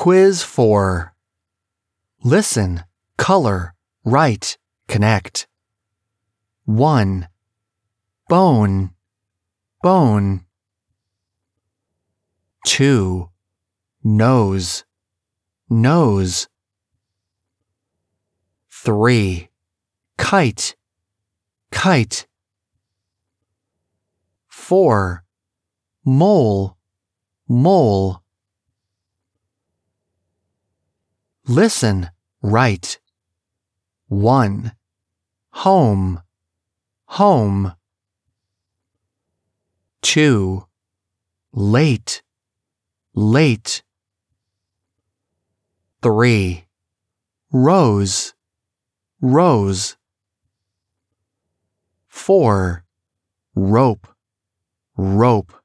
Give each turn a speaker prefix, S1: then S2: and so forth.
S1: Quiz 4. Listen, color, write, connect. 1. Bone, bone. 2. Nose, nose. 3. Kite, kite. 4. Mole, mole. Listen, write. 1. Home, home. 2. Late, late. 3. Rose, rose. 4. Rope, rope.